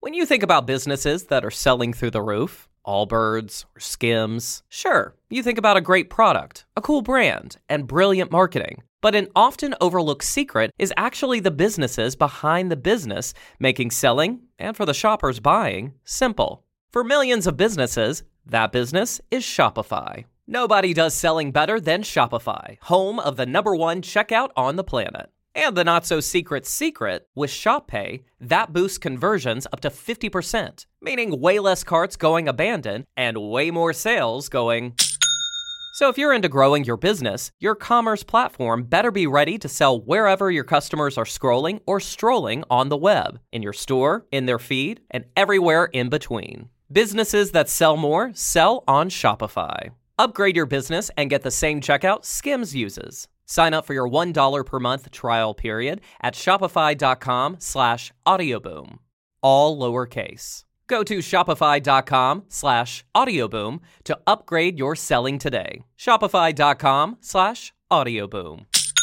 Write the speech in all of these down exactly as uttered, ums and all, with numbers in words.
When you think about businesses that are selling through the roof, Allbirds or Skims, sure, you think about a great product, a cool brand, and brilliant marketing. But an often overlooked secret is actually the businesses behind the business, making selling, and for the shoppers buying, simple. For millions of businesses, that business is Shopify. Nobody does selling better than Shopify, home of the number one checkout on the planet. And the not-so-secret secret, with Shop Pay, that boosts conversions up to fifty percent, meaning way less carts going abandoned and way more sales going... So if you're into growing your business, your commerce platform better be ready to sell wherever your customers are scrolling or strolling on the web, in your store, in their feed, and everywhere in between. Businesses that sell more sell on Shopify. Upgrade your business and get the same checkout Skims uses. Sign up for your one dollar per month trial period at shopify.com slash audioboom. All lowercase. Go to shopify.com slash audioboom to upgrade your selling today. Shopify.com slash audioboom.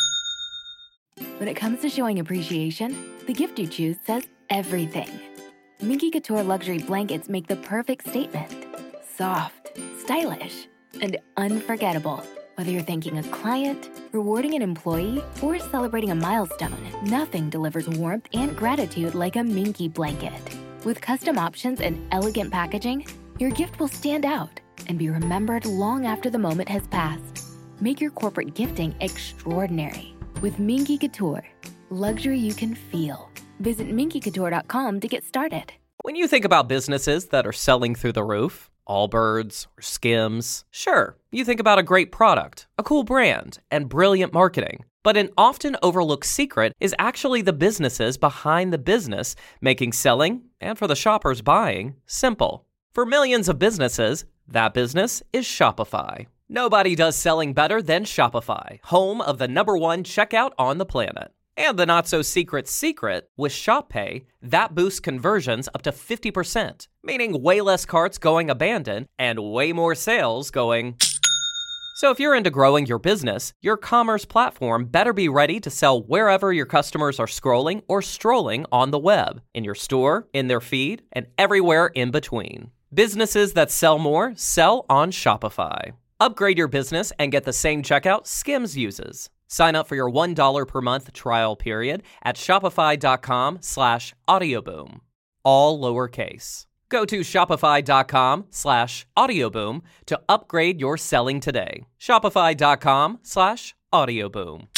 When it comes to showing appreciation, the gift you choose says everything. Minky Couture luxury blankets make the perfect statement. Soft, stylish, and unforgettable. Whether you're thanking a client, rewarding an employee, or celebrating a milestone, nothing delivers warmth and gratitude like a Minky blanket. With custom options and elegant packaging, your gift will stand out and be remembered long after the moment has passed. Make your corporate gifting extraordinary with Minky Couture. Luxury you can feel. Visit minky couture dot com to get started. When you think about businesses that are selling through the roof, Allbirds or Skims, sure, you think about a great product, a cool brand, and brilliant marketing. But an often overlooked secret is actually the businesses behind the business, making selling, and for the shoppers buying, simple. For millions of businesses, that business is Shopify. Nobody does selling better than Shopify, home of the number one checkout on the planet. And the not-so-secret secret, with Shop Pay, that boosts conversions up to fifty percent, meaning way less carts going abandoned and way more sales going... So if you're into growing your business, your commerce platform better be ready to sell wherever your customers are scrolling or strolling on the web, in your store, in their feed, and everywhere in between. Businesses that sell more sell on Shopify. Upgrade your business and get the same checkout Skims uses. Sign up for your one dollar per month trial period at shopify.com slash audioboom. All lowercase. Go to shopify.com slash audioboom to upgrade your selling today. Shopify.com slash audioboom.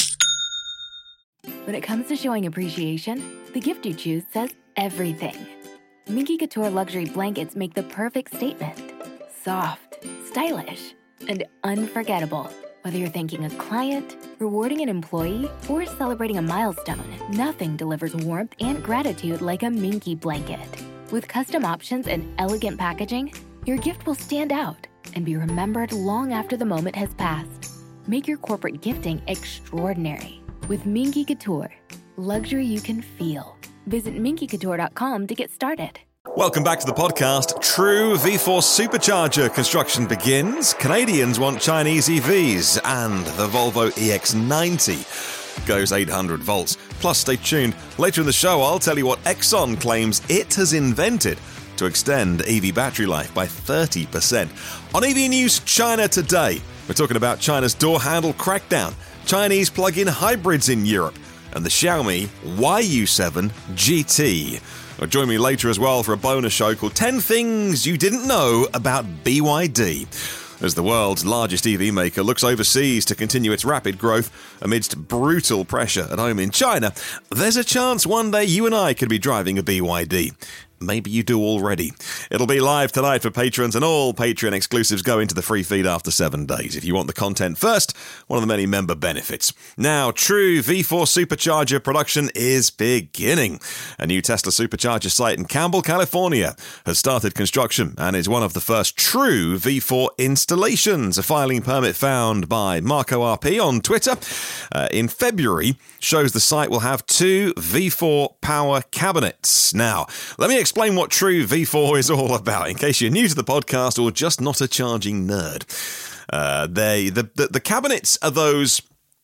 When it comes to showing appreciation, the gift you choose says everything. Minky Couture luxury blankets make the perfect statement. Soft, stylish, and unforgettable. Whether you're thanking a client, rewarding an employee, or celebrating a milestone, nothing delivers warmth and gratitude like a Minky blanket. With custom options and elegant packaging, your gift will stand out and be remembered long after the moment has passed. Make your corporate gifting extraordinary with Minky Couture. Luxury you can feel. Visit minky couture dot com to get started. Welcome back to the podcast. True V four Supercharger construction begins. Canadians want Chinese E Vs, and the Volvo E X ninety goes eight hundred volts. Plus, stay tuned. Later in the show, I'll tell you what Exxon claims it has invented to extend E V battery life by thirty percent. On E V News China Today, we're talking about China's door handle crackdown, Chinese plug-in hybrids in Europe, and the Xiaomi Y U seven G T. Join me later as well for a bonus show called ten Things You Didn't Know About B Y D. As the world's largest E V maker looks overseas to continue its rapid growth amidst brutal pressure at home in China, there's a chance one day you and I could be driving a B Y D. Maybe you do already. It'll be live tonight for patrons, and all Patreon exclusives go into the free feed after seven days. If you want the content first, one of the many member benefits. Now, true V four Supercharger production is beginning. A new Tesla Supercharger site in Campbell, California has started construction and is one of the first true V four installations. A filing permit found by Marco R P on Twitter uh, in February shows the site will have two V four power cabinets. Now, let me explain what true V four is all about, in case you're new to the podcast or just not a charging nerd. Uh, they the, the the cabinets are those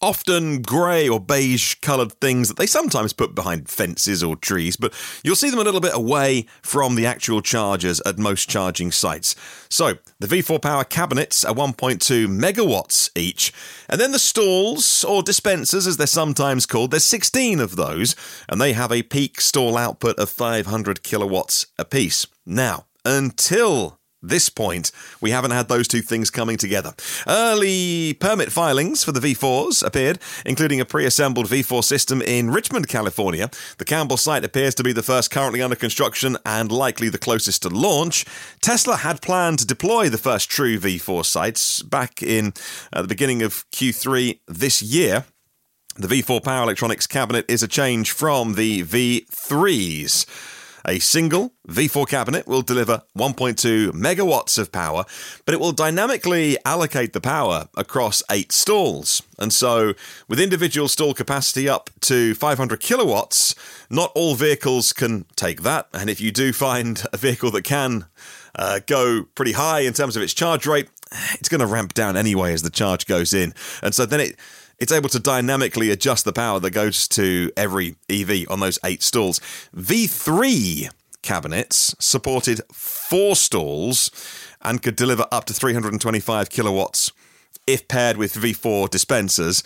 often grey or beige coloured things that they sometimes put behind fences or trees, but you'll see them a little bit away from the actual chargers at most charging sites. So, the V four Power cabinets are one point two megawatts each, and then the stalls, or dispensers as they're sometimes called, there's sixteen of those, and they have a peak stall output of five hundred kilowatts apiece. Now, until this point, we haven't had those two things coming together. Early permit filings for the V fours appeared, including a pre-assembled V four system in Richmond, California. The Campbell site appears to be the first currently under construction and likely the closest to launch. Tesla had planned to deploy the first true V four sites back in uh, the beginning of Q three this year. The V four Power Electronics cabinet is a change from the V threes. A single V four cabinet will deliver one point two megawatts of power, but it will dynamically allocate the power across eight stalls. And so, with individual stall capacity up to five hundred kilowatts, not all vehicles can take that. And if you do find a vehicle that can uh, go pretty high in terms of its charge rate, it's going to ramp down anyway as the charge goes in. And so then it... It's able to dynamically adjust the power that goes to every E V on those eight stalls. V three cabinets supported four stalls and could deliver up to three hundred twenty-five kilowatts if paired with V four dispensers,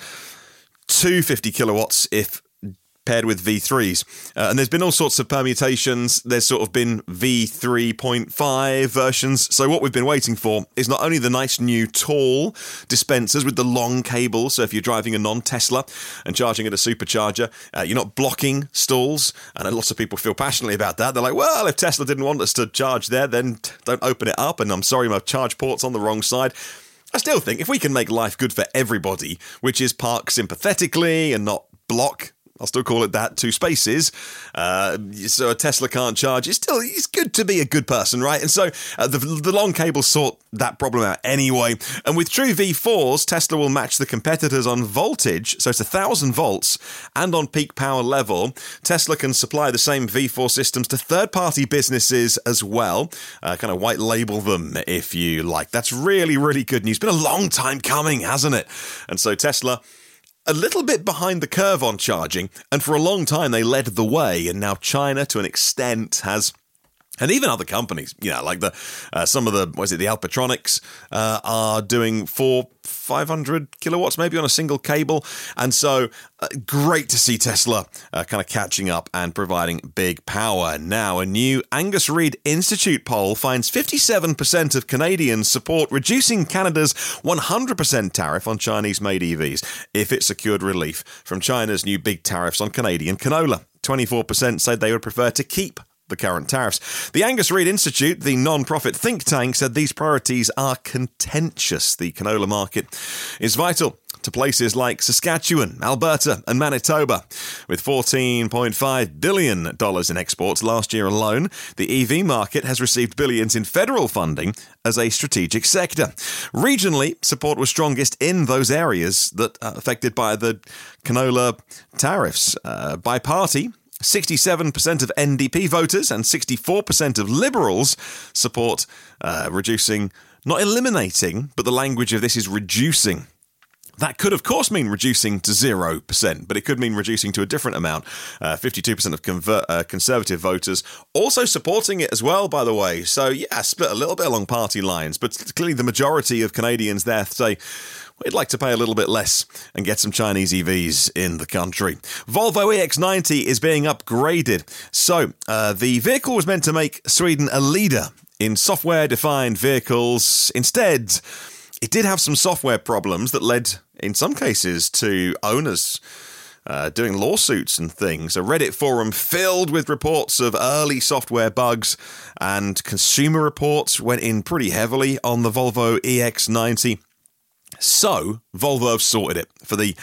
two hundred fifty kilowatts if paired with V threes. Uh, and there's been all sorts of permutations. There's sort of been V three point five versions. So what we've been waiting for is not only the nice new tall dispensers with the long cable, so if you're driving a non-Tesla and charging at a supercharger, uh, you're not blocking stalls. And lots of people feel passionately about that. They're like, well, if Tesla didn't want us to charge there, then don't open it up. And I'm sorry, my charge port's on the wrong side. I still think if we can make life good for everybody, which is park sympathetically and not block, I'll still call it that, two spaces, uh, so a Tesla can't charge. It's still, it's good to be a good person, right? And so uh, the, the long cables sort that problem out anyway. And with true V fours, Tesla will match the competitors on voltage, so it's one thousand volts, and on peak power level. Tesla can supply the same V four systems to third-party businesses as well, uh, kind of white label them if you like. That's really, really good news. It's been a long time coming, hasn't it? And so Tesla, a little bit behind the curve on charging, and for a long time they led the way, and now China, to an extent, has... And even other companies, you know, like the uh, some of the, what is it, the Alpatronics uh, are doing four, five hundred kilowatts maybe on a single cable. And so uh, great to see Tesla uh, kind of catching up and providing big power. Now, a new Angus Reid Institute poll finds fifty-seven percent of Canadians support reducing Canada's one hundred percent tariff on Chinese-made E Vs if it secured relief from China's new big tariffs on Canadian canola. twenty-four percent said they would prefer to keep the current tariffs. The Angus Reid Institute, the non-profit think tank, said these priorities are contentious. The canola market is vital to places like Saskatchewan, Alberta and Manitoba. With fourteen point five billion dollars in exports last year alone, the E V market has received billions in federal funding as a strategic sector. Regionally, support was strongest in those areas that are affected by the canola tariffs. Uh, by party, sixty-seven percent of N D P voters and sixty-four percent of Liberals support uh, reducing, not eliminating, but the language of this is reducing. That could, of course, mean reducing to zero percent, but it could mean reducing to a different amount. Uh, fifty-two percent of convert, uh, Conservative voters also supporting it as well, by the way. So, yeah, split a little bit along party lines, but clearly the majority of Canadians there say, we'd like to pay a little bit less and get some Chinese E Vs in the country. Volvo E X ninety is being upgraded. So, uh, the vehicle was meant to make Sweden a leader in software-defined vehicles. Instead, it did have some software problems that led, in some cases, to owners uh, doing lawsuits and things. A Reddit forum filled with reports of early software bugs, and Consumer Reports went in pretty heavily on the Volvo E X ninety. So, Volvo have sorted it. For the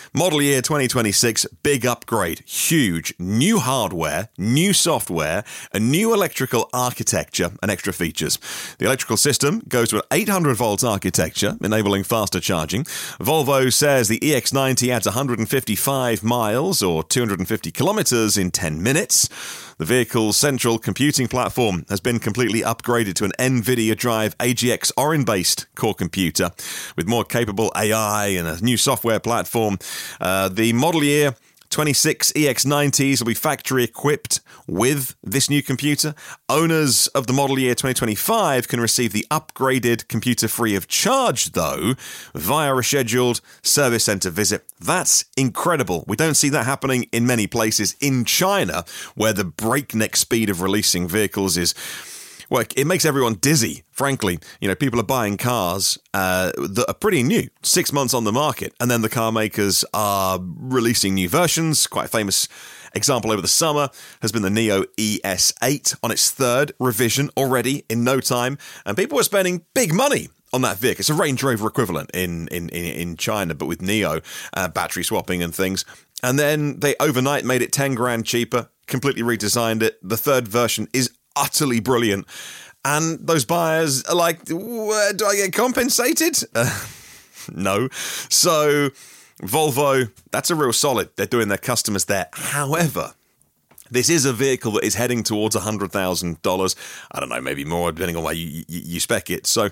Model year twenty twenty-six, big upgrade, huge, new hardware, new software, a new electrical architecture and extra features. The electrical system goes to an eight hundred volt architecture, enabling faster charging. Volvo says the E X ninety adds one hundred fifty-five miles or two hundred fifty kilometers in ten minutes. The vehicle's central computing platform has been completely upgraded to an NVIDIA Drive A G X Orin-based core computer with more capable A I and a new software platform. Uh, the model year twenty-six E X nineties will be factory equipped with this new computer. Owners of the model year twenty twenty-five can receive the upgraded computer free of charge, though, via a scheduled service center visit. That's incredible. We don't see that happening in many places. In China, where the breakneck speed of releasing vehicles is, well, it makes everyone dizzy, frankly. You know, people are buying cars uh, that are pretty new, six months on the market, and then the car makers are releasing new versions. Quite a famous example over the summer has been the Neo E S eight on its third revision already in no time, and people are spending big money on that vehicle. It's a Range Rover equivalent in in, in, in China, but with Neo, uh, battery swapping and things. And then they overnight made it ten grand cheaper, completely redesigned it. The third version is utterly brilliant, and those buyers are like, do I get compensated? Uh, no. So Volvo, that's a real solid. They're doing their customers there. However, this is a vehicle that is heading towards one hundred thousand dollars. I don't know, maybe more, depending on where you, you, you spec it. So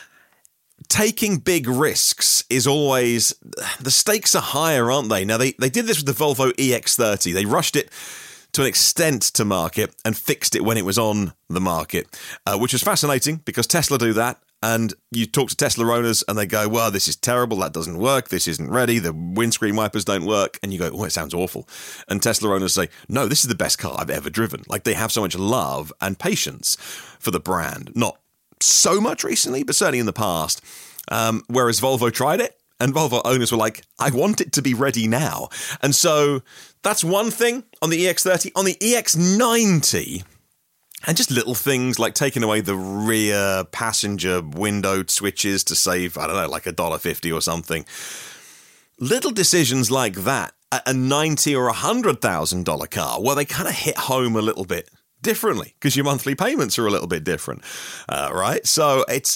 taking big risks is always, the stakes are higher, aren't they? Now, they, they did this with the Volvo E X thirty. They rushed it to an extent to market and fixed it when it was on the market, uh, which is fascinating because Tesla do that. And you talk to Tesla owners and they go, well, this is terrible. That doesn't work. This isn't ready. The windscreen wipers don't work. And you go, oh, it sounds awful. And Tesla owners say, no, this is the best car I've ever driven. Like, they have so much love and patience for the brand. Not so much recently, but certainly in the past. Um, whereas Volvo tried it. And Volvo owners were like, I want it to be ready now. And so that's one thing on the E X thirty. On the E X ninety, and just little things like taking away the rear passenger window switches to save, I don't know, like a dollar fifty or something. Little decisions like that at a ninety or a hundred thousand dollar car, well, they kind of hit home a little bit differently because your monthly payments are a little bit different, uh, right? So it's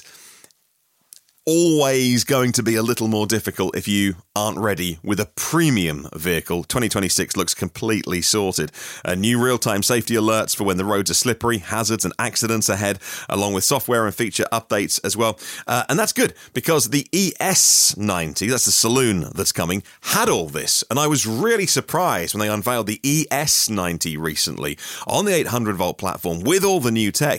always going to be a little more difficult if you aren't ready with a premium vehicle. twenty twenty-six looks completely sorted. Uh, new real-time safety alerts for when the roads are slippery, hazards and accidents ahead, along with software and feature updates as well. Uh, and that's good because the E S ninety, that's the saloon that's coming, had all this. And I was really surprised when they unveiled the E S ninety recently on the eight hundred volt platform with all the new tech.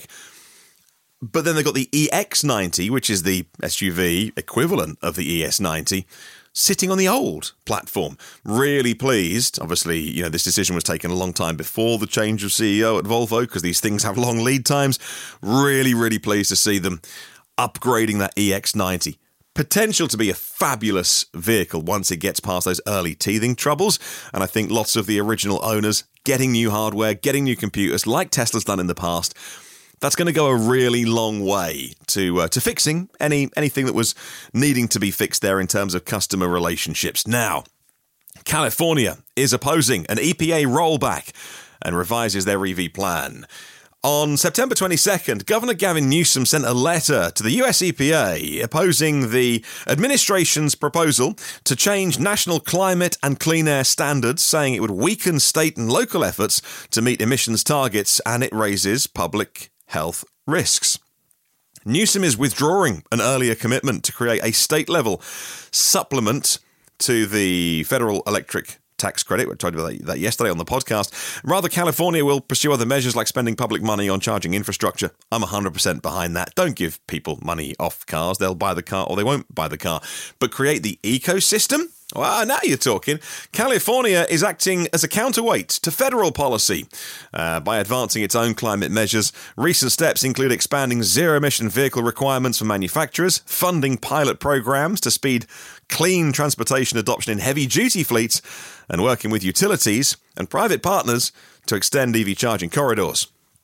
But then they've got the E X ninety, which is the S U V equivalent of the E S ninety, sitting on the old platform. Really pleased. Obviously, you know, this decision was taken a long time before the change of C E O at Volvo because these things have long lead times. Really, really pleased to see them upgrading that E X ninety. Potential to be a fabulous vehicle once it gets past those early teething troubles. And I think lots of the original owners getting new hardware, getting new computers, like Tesla's done in the past, that's going to go a really long way to uh, to fixing any anything that was needing to be fixed there in terms of customer relationships. Now, California is opposing an E P A rollback and revises their E V plan. On September twenty-second, Governor Gavin Newsom sent a letter to the U S E P A opposing the administration's proposal to change national climate and clean air standards, saying it would weaken state and local efforts to meet emissions targets and it raises public health risks. Newsom is withdrawing an earlier commitment to create a state-level supplement to the federal electric tax credit. We talked about that yesterday on the podcast. Rather, California will pursue other measures like spending public money on charging infrastructure. I'm one hundred percent behind that. Don't give people money off cars. They'll buy the car or they won't buy the car. But create the ecosystem? Well, now you're talking. California is acting as a counterweight to federal policy uh, by advancing its own climate measures. Recent steps include expanding zero-emission vehicle requirements for manufacturers, funding pilot programs to speed clean transportation adoption in heavy-duty fleets, and working with utilities and private partners to extend E V charging corridors.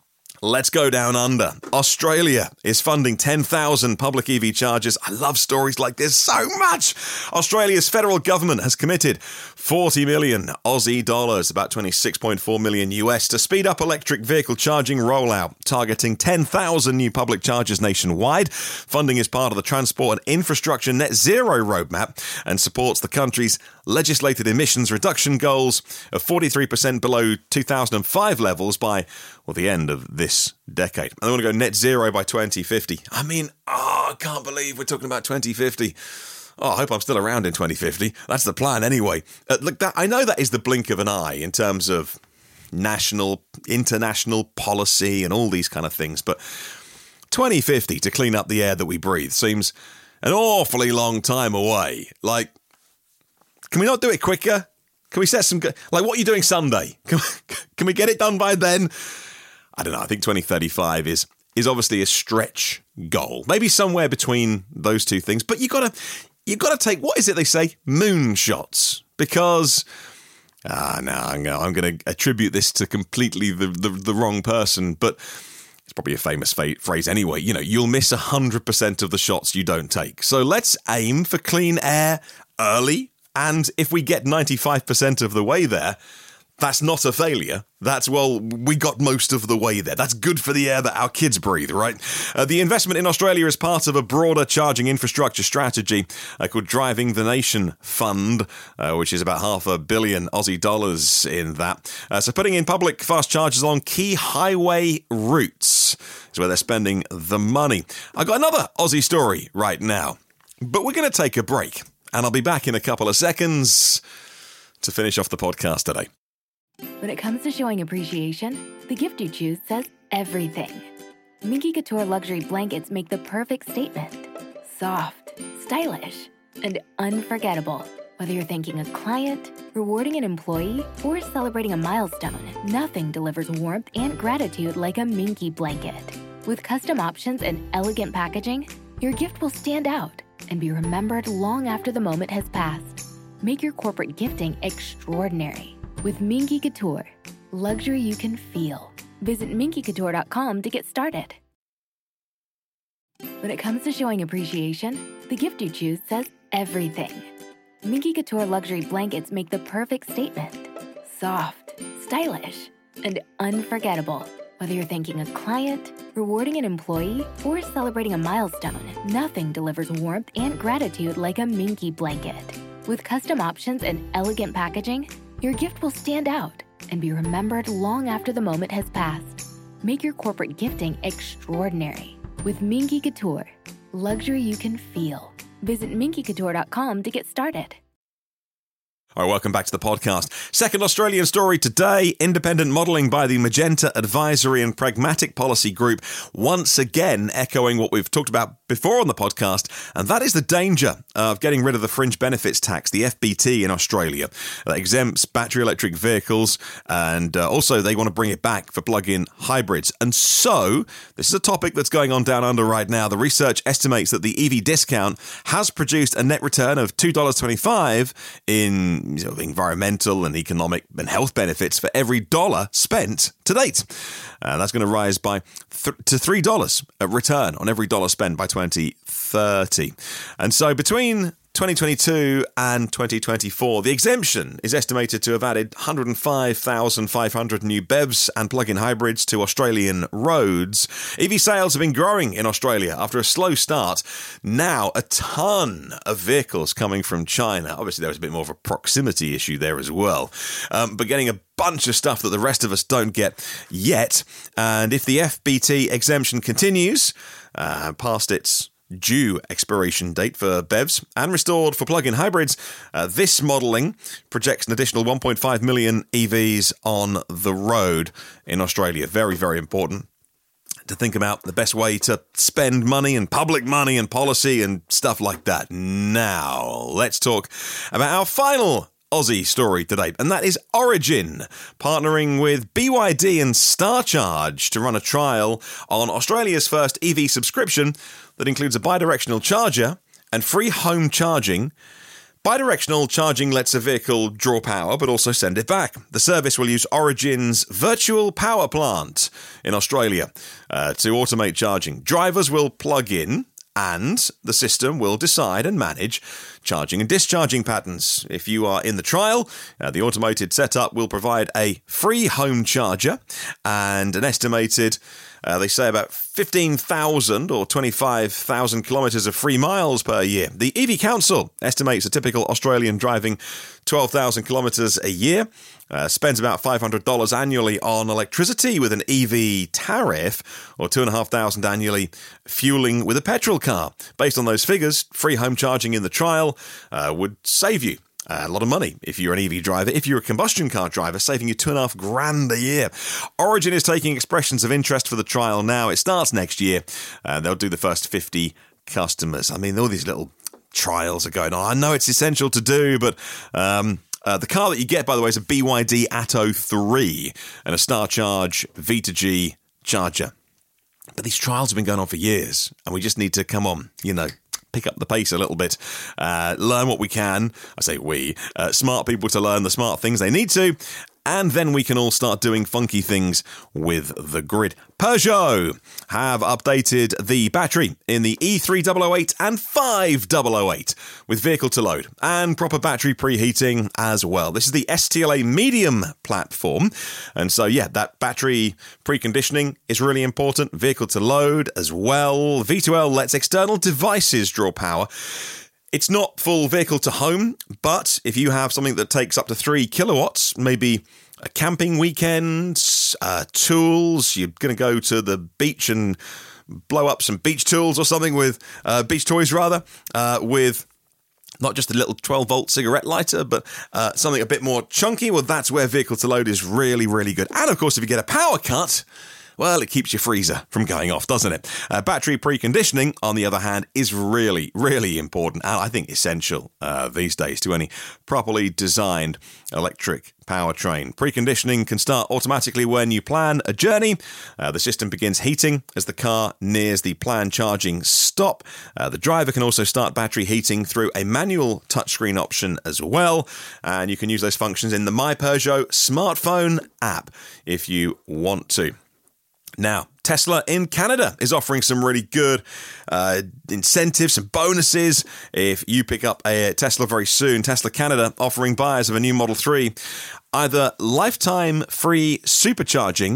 Let's go down under. Australia is funding ten thousand public E V chargers. I love stories like this so much. Australia's federal government has committed forty million Aussie dollars, about twenty-six point four million U S, to speed up electric vehicle charging rollout, targeting ten thousand new public chargers nationwide. Funding is part of the Transport and Infrastructure Net Zero roadmap and supports the country's legislated emissions reduction goals of forty-three percent below two thousand five levels by, well, the end of this decade. And they want to go net zero by twenty fifty. I mean, oh, I can't believe we're talking about twenty fifty. Oh, I hope I'm still around in twenty fifty. That's the plan anyway. Uh, look, that, I know that is the blink of an eye in terms of national, international policy and all these kind of things, but twenty fifty to clean up the air that we breathe seems an awfully long time away. Like, can we not do it quicker? Can we set some... Like, what are you doing Sunday? Can, can we get it done by then? I don't know. I think twenty thirty-five is is obviously a stretch goal. Maybe somewhere between those two things. But you got to you got to take, what is it they say? Moonshots. Because... Ah, no, no, I'm going to attribute this to completely the, the, the wrong person. But it's probably a famous fa- phrase anyway. You know, you'll miss one hundred percent of the shots you don't take. So let's aim for clean air early. And if we get ninety-five percent of the way there, that's not a failure. That's, well, we got most of the way there. That's good for the air that our kids breathe, right? Uh, the investment in Australia is part of a broader charging infrastructure strategy uh, called Driving the Nation Fund, uh, which is about half a billion Aussie dollars in that. Uh, so putting in public fast chargers on key highway routes is where they're spending the money. I got another Aussie story right now, but we're going to take a break. And I'll be back in a couple of seconds to finish off the podcast today. When it comes to showing appreciation, the gift you choose says everything. Minky Couture luxury blankets make the perfect statement. Soft, stylish, and unforgettable. Whether you're thanking a client, rewarding an employee, or celebrating a milestone, nothing delivers warmth and gratitude like a Minky blanket. With custom options and elegant packaging, your gift will stand out and be remembered long after the moment has passed. Make your corporate gifting extraordinary with Minky Couture, luxury you can feel. Visit minky couture dot com to get started. When it comes to showing appreciation, the gift you choose says everything. Minky Couture luxury blankets make the perfect statement. Soft, stylish, and unforgettable. Whether you're thanking a client, rewarding an employee, or celebrating a milestone, nothing delivers warmth and gratitude like a Minky blanket. With custom options and elegant packaging, your gift will stand out and be remembered long after the moment has passed. Make your corporate gifting extraordinary with Minky Couture, luxury you can feel. Visit minky couture dot com to get started. All right, welcome back to the podcast. Second Australian story today, independent modelling by the Magenta Advisory and Pragmatic Policy Group, once again echoing what we've talked about before on the podcast, and that is the danger of getting rid of the fringe benefits tax, the F B T in Australia, that exempts battery electric vehicles, and uh, also they want to bring it back for plug-in hybrids. And so, this is a topic that's going on down under right now. The research estimates that the E V discount has produced a net return of two dollars twenty-five in you know, environmental and economic and health benefits for every dollar spent to date. Uh, that's going to rise by th- to three dollars a return on every dollar spent by twenty thirty. And so between twenty twenty-two and twenty twenty-four, the exemption is estimated to have added one hundred five thousand five hundred new B E Vs and plug-in hybrids to Australian roads. E V sales have been growing in Australia after a slow start. Now, a ton of vehicles coming from China. Obviously, there was a bit more of a proximity issue there as well. Um, but getting a bunch of stuff that the rest of us don't get yet. And if the F B T exemption continues uh, past its due expiration date for B E Vs and restored for plug-in hybrids, uh, this modelling projects an additional one point five million E Vs on the road in Australia. Very, very important to think about the best way to spend money and public money and policy and stuff like that. Now, let's talk about our final Aussie story today, and that is Origin, partnering with B Y D and StarCharge to run a trial on Australia's first E V subscription that includes a bidirectional charger and free home charging Bidirectional charging lets a vehicle draw power but also send it back. The service will use Origin's virtual power plant in Australia uh, to automate charging. Drivers will plug in and the system will decide and manage charging and discharging patterns. If you are in the trial, uh, the automated setup will provide a free home charger and an estimated, uh, they say, about fifteen thousand or twenty-five thousand kilometres of free miles per year. The E V Council estimates a typical Australian driving twelve thousand kilometres a year, uh, spends about five hundred dollars annually on electricity with an E V tariff, or two thousand five hundred dollars annually fueling with a petrol car. Based on those figures, free home charging in the trial uh, would save you a lot of money if you're an E V driver. If you're a combustion car driver, saving you two and a half grand a year. Origin is taking expressions of interest for the trial now. It starts next year. Uh, they'll do the first fifty customers. I mean, all these little trials are going on. I know it's essential to do, but um, uh, the car that you get, by the way, is a B Y D Atto three and a StarCharge V two G charger. But these trials have been going on for years, and we just need to, come on, you know, pick up the pace a little bit, uh, learn what we can. I say we, uh, smart people to learn the smart things they need to, and then we can all start doing funky things with the grid. Peugeot have updated the battery in the E three thousand eight and five thousand eight with vehicle to load and proper battery preheating as well. This is the S T L A Medium platform. And so, yeah, that battery preconditioning is really important. Vehicle to load as well. V two L lets external devices draw power. It's not full vehicle to home, but if you have something that takes up to three kilowatts, maybe a camping weekend, uh, tools, you're going to go to the beach and blow up some beach tools or something with, uh, beach toys rather, uh, with not just a little twelve volt cigarette lighter, but uh, something a bit more chunky, well, that's where vehicle to load is really, really good. And of course, if you get a power cut, well, it keeps your freezer from going off, doesn't it? Uh, battery preconditioning, on the other hand, is really, really important, and I think essential uh, these days to any properly designed electric powertrain. Preconditioning can start automatically when you plan a journey. Uh, the system begins heating as the car nears the planned charging stop. Uh, the driver can also start battery heating through a manual touchscreen option as well, and you can use those functions in the My Peugeot smartphone app if you want to. Now, Tesla in Canada is offering some really good uh, incentives and bonuses if you pick up a Tesla very soon. Tesla Canada offering buyers of a new Model three either lifetime free supercharging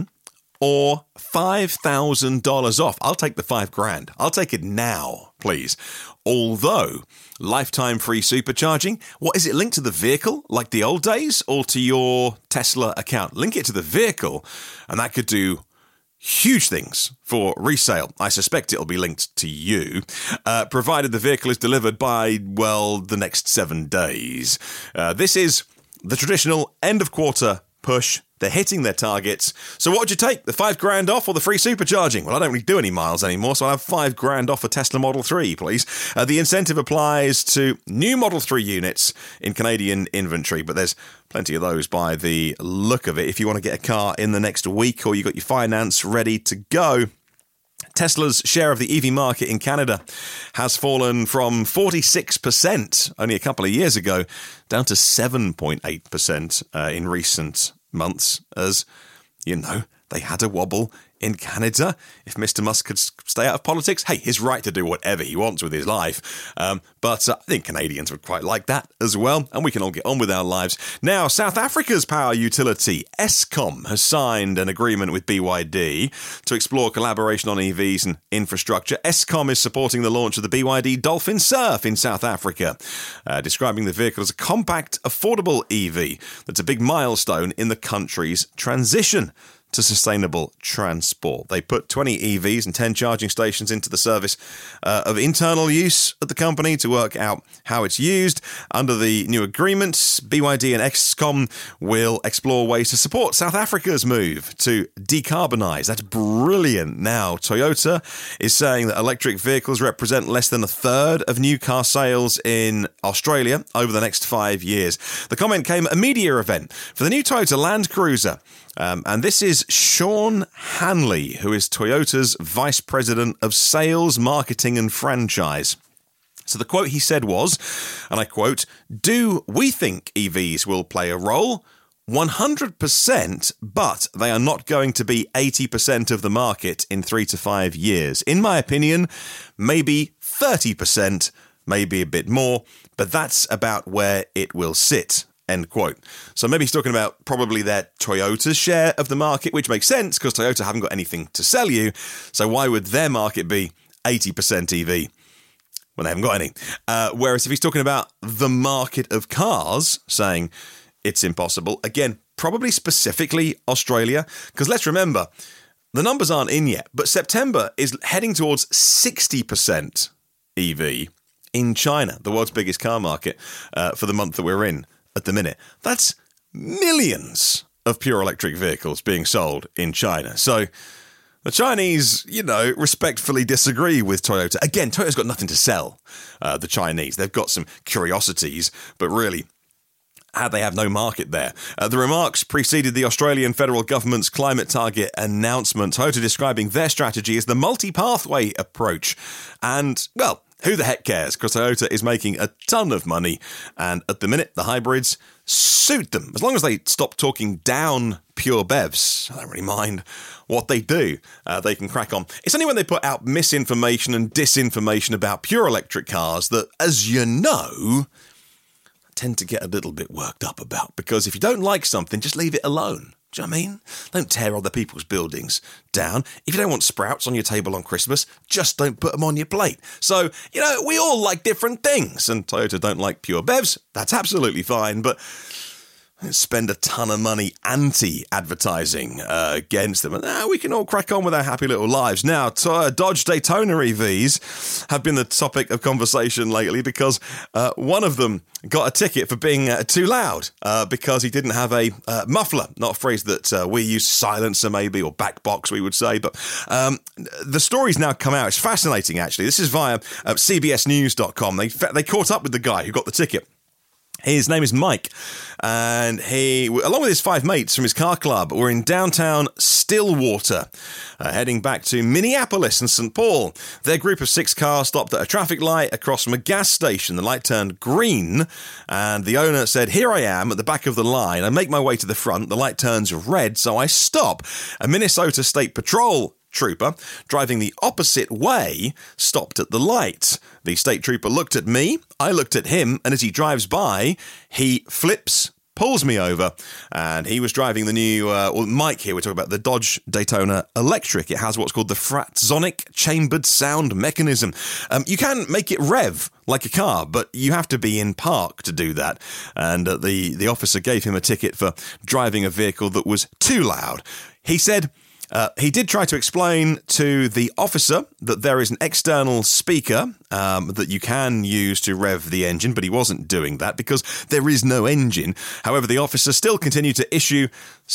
or five thousand dollars off. I'll take the five grand. I'll take it now, please. Although, lifetime free supercharging, what is it linked to the vehicle like the old days or to your Tesla account? Link it to the vehicle and that could do huge things for resale. I suspect it'll be linked to you, uh, provided the vehicle is delivered by, well, the next seven days. Uh, this is the traditional end of quarter push. They're hitting their targets. So what would you take? The five grand off or the free supercharging? Well, I don't really do any miles anymore, so I'll have five grand off a Tesla Model three, please. Uh, the incentive applies to new Model three units in Canadian inventory, but there's plenty of those by the look of it. If you want to get a car in the next week or you got your finance ready to go, Tesla's share of the E V market in Canada has fallen from forty-six percent only a couple of years ago down to seven point eight percent uh, in recent months, as, you know, they had a wobble in Canada. If Mister Musk could stay out of politics, hey, his right to do whatever he wants with his life. Um, but uh, I think Canadians would quite like that as well, and we can all get on with our lives. Now, South Africa's power utility, Eskom, has signed an agreement with B Y D to explore collaboration on E Vs and infrastructure. Eskom is supporting the launch of the B Y D Dolphin Surf in South Africa, uh, describing the vehicle as a compact, affordable E V that's a big milestone in the country's transition to sustainable transport. They put twenty E Vs and ten charging stations into the service uh, of internal use at the company to work out how it's used. Under the new agreement, B Y D and Eskom will explore ways to support South Africa's move to decarbonise. That's brilliant. Now, Toyota is saying that electric vehicles represent less than a third of new car sales in Australia over the next five years. The comment came at a media event for the new Toyota Land Cruiser. Um, and this is Sean Hanley, who is Toyota's Vice President of Sales, Marketing and Franchise. So the quote he said was, and I quote, "Do we think E Vs will play a role? one hundred percent, but they are not going to be eighty percent of the market in three to five years. In my opinion, maybe thirty percent, maybe a bit more, but that's about where it will sit." End quote. So maybe he's talking about probably their Toyota's share of the market, which makes sense because Toyota haven't got anything to sell you. So why would their market be eighty percent E V? Well, they haven't got any. Uh, whereas if he's talking about the market of cars, saying it's impossible, again, probably specifically Australia, because let's remember, the numbers aren't in yet, but September is heading towards sixty percent E V in China, the world's biggest car market, uh, for the month that we're in at the minute. That's millions of pure electric vehicles being sold in China. So the Chinese, you know, respectfully disagree with Toyota. Again, Toyota's got nothing to sell, uh, the Chinese. They've got some curiosities, but really, they have no market there. Uh, the remarks preceded the Australian federal government's climate target announcement, Toyota describing their strategy as the multi-pathway approach. And, well, who the heck cares? Because Toyota is making a ton of money, and at the minute, the hybrids suit them. As long as they stop talking down pure B E Vs, I don't really mind what they do. Uh, they can crack on. It's only when they put out misinformation and disinformation about pure electric cars that, as you know, I tend to get a little bit worked up about. Because if you don't like something, just leave it alone. Do you know what I mean? Don't tear other people's buildings down. If you don't want sprouts on your table on Christmas, just don't put them on your plate. So, you know, we all like different things. And Toyota don't like pure B E Vs. That's absolutely fine. But spend a ton of money anti-advertising uh, against them. And uh, we can all crack on with our happy little lives. Now, t- uh, Dodge Daytona E Vs have been the topic of conversation lately because uh, one of them got a ticket for being uh, too loud uh, because he didn't have a uh, muffler, not a phrase that uh, we use, silencer maybe, or back box we would say. But um, the story's now come out. It's fascinating, actually. This is via uh, C B S news dot com. They, they caught up with the guy who got the ticket. His name is Mike, and he, along with his five mates from his car club, were in downtown Stillwater, uh, heading back to Minneapolis and Saint Paul. Their group of six cars stopped at a traffic light across from a gas station. The light turned green, and the owner said, "Here I am at the back of the line. I make my way to the front. The light turns red, so I stop." A Minnesota State Patrol trooper driving the opposite way stopped at the light. The state trooper looked at me, I looked at him, and as he drives by, he flips, pulls me over, and he was driving the new, uh, well, Mike here, we're talking about the Dodge Daytona Electric. It has what's called the Fratzonic chambered sound mechanism. Um, you can make it rev like a car, but you have to be in park to do that. And uh, the, the officer gave him a ticket for driving a vehicle that was too loud. He said, Uh, he did try to explain to the officer that there is an external speaker um, that you can use to rev the engine, but he wasn't doing that because there is no engine. However, the officer still continued to issue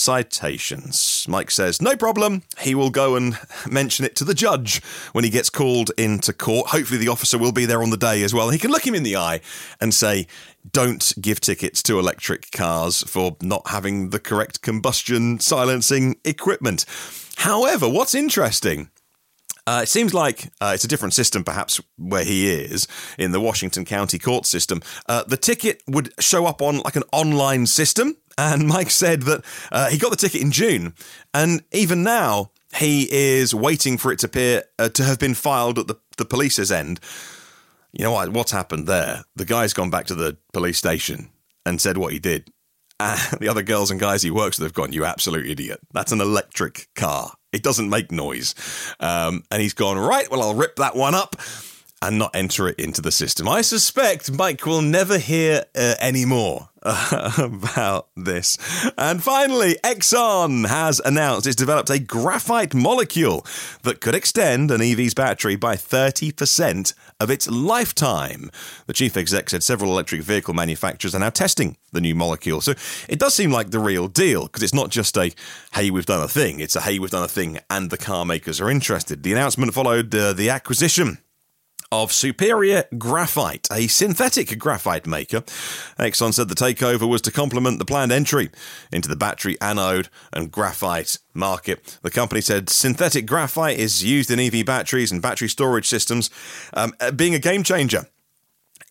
citations. Mike says, no problem. He will go and mention it to the judge when he gets called into court. Hopefully the officer will be there on the day as well. He can look him in the eye and say, don't give tickets to electric cars for not having the correct combustion silencing equipment. However, what's interesting, uh, it seems like uh, it's a different system perhaps where he is in the Washington County court system. Uh, the ticket would show up on like an online system, and Mike said that uh, he got the ticket in June, and even now he is waiting for it to appear uh, to have been filed at the, the police's end. You know what? What's happened there? The guy's gone back to the police station and said what he did. Uh, the other girls and guys he works with have gone, you absolute idiot. That's an electric car. It doesn't make noise. Um, and he's gone, right, well, I'll rip that one up and not enter it into the system. I suspect Mike will never hear uh, any more uh, about this. And finally, Exxon has announced it's developed a graphite molecule that could extend an E V's battery by thirty percent of its lifetime. The chief exec said several electric vehicle manufacturers are now testing the new molecule. So it does seem like the real deal, because it's not just a, hey, we've done a thing. It's a, hey, we've done a thing, and the car makers are interested. The announcement followed uh, the acquisition of Superior Graphite, a synthetic graphite maker. Exxon said the takeover was to complement the planned entry into the battery anode and graphite market. The company said synthetic graphite is used in E V batteries and battery storage systems, um, being a game changer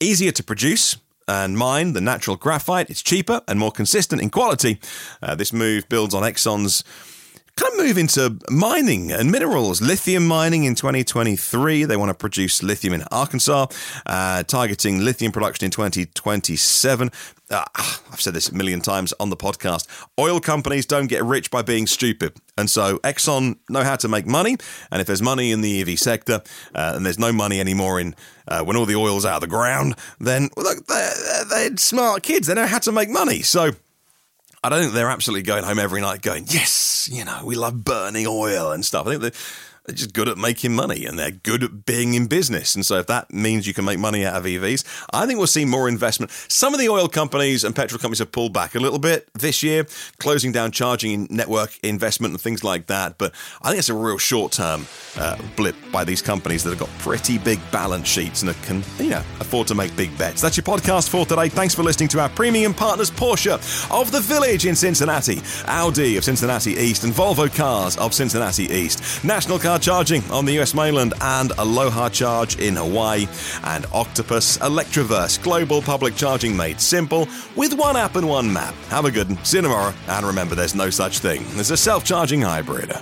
easier to produce and mine than natural graphite. It's cheaper and more consistent in quality. Uh, this move builds on Exxon's kind of move into mining and minerals, lithium mining in twenty twenty-three. They want to produce lithium in Arkansas, uh, targeting lithium production in twenty twenty-seven. Uh, I've said this a million times on the podcast. Oil companies don't get rich by being stupid. And so Exxon know how to make money. And if there's money in the E V sector uh, and there's no money anymore in uh, when all the oil's out of the ground, then well, look, they're, they're smart kids. They know how to make money. So I don't think they're absolutely going home every night going, yes, you know, we love burning oil and stuff. I think they're, they're just good at making money and they're good at being in business. And so if that means you can make money out of E Vs, I think we'll see more investment. Some of the oil companies and petrol companies have pulled back a little bit this year, closing down charging network investment and things like that. But I think it's a real short-term uh, blip by these companies that have got pretty big balance sheets and that can, you know, afford to make big bets. That's your podcast for today. Thanks for listening to our premium partners, Porsche of the Village in Cincinnati, Audi of Cincinnati East, and Volvo Cars of Cincinnati East, National Car Charging on the U S mainland, and Aloha Charge in Hawaii, and Octopus Electroverse, global public charging made simple with one app and one map. Have a good one. See you tomorrow. And remember, there's no such thing as a self-charging hybrid.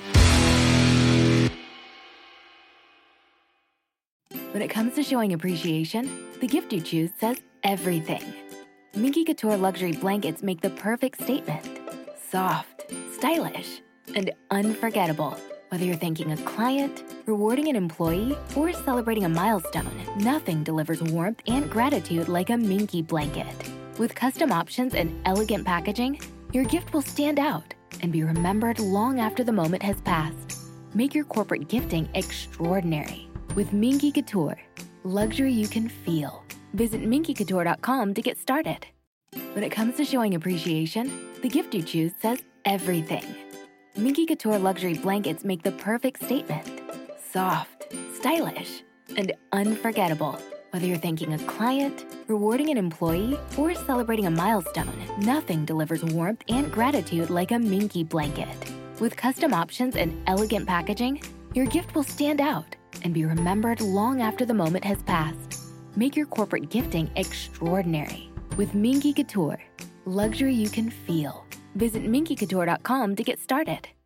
When it comes to showing appreciation, the gift you choose says everything. Minky Couture luxury blankets make the perfect statement. Soft, stylish, and unforgettable. Whether you're thanking a client, rewarding an employee, or celebrating a milestone, nothing delivers warmth and gratitude like a Minky blanket. With custom options and elegant packaging, your gift will stand out and be remembered long after the moment has passed. Make your corporate gifting extraordinary with Minky Couture, luxury you can feel. Visit minky couture dot com to get started. When it comes to showing appreciation, the gift you choose says everything. Minky Couture luxury blankets make the perfect statement. Soft, stylish, and unforgettable. Whether you're thanking a client, rewarding an employee, or celebrating a milestone, nothing delivers warmth and gratitude like a Minky blanket. With custom options and elegant packaging, your gift will stand out and be remembered long after the moment has passed. Make your corporate gifting extraordinary with Minky Couture, luxury you can feel. Visit minky couture dot com to get started.